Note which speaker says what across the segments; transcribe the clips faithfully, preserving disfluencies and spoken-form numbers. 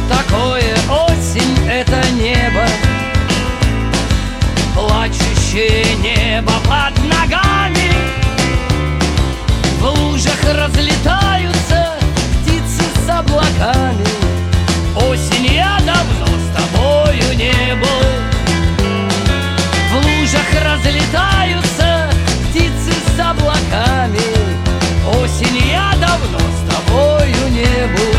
Speaker 1: такое осень? Это небо, плачущее небо под ногами. В лужах разлетаются птицы с облаками. Осень, я давно с тобою не был. В лужах разлетаются птицы с облаками. Осень, я давно с тобою не был.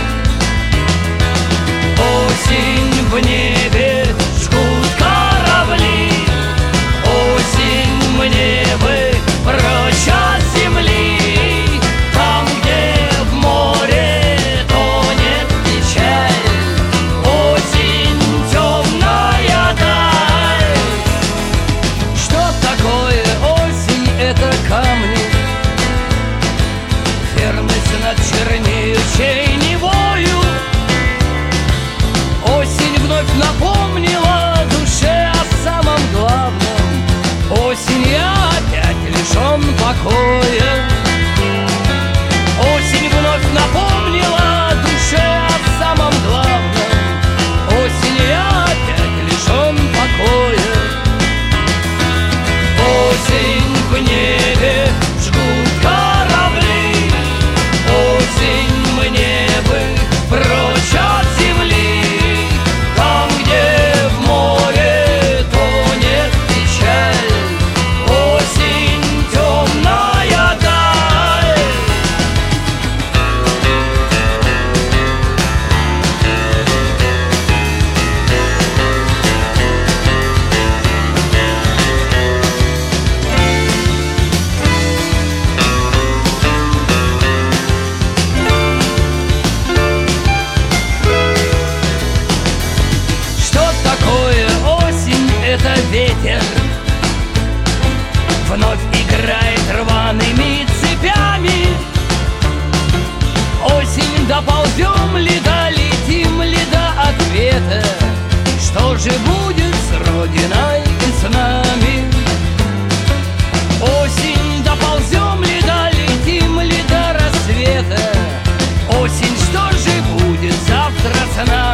Speaker 1: Осень, в небе жгут корабли. Осень, мне бы прочь от земли. Там, где в море тонет печаль. Осень, темная даль. Что такое осень? Это камни. Верность над чернеющей невою. Осень вновь напомнила душе о самом главном. Осень, я опять лишен покоя. Осень вновь напомнила душе о самом главном. Осень, я опять лишен покоя. Осень, в небе жгут корабли. Осень, мне бы прочь от земли. Там, где в море тонет печаль. Осень, темная даль. Что такое осень? Это ветер. Вновь играет рваными цепями. Осень, доползем ли, долетим ли до ответа? Что же будет с Родиной и с нами? Осень, доползем ли, долетим ли до рассвета? Осень, что же будет завтра с нами?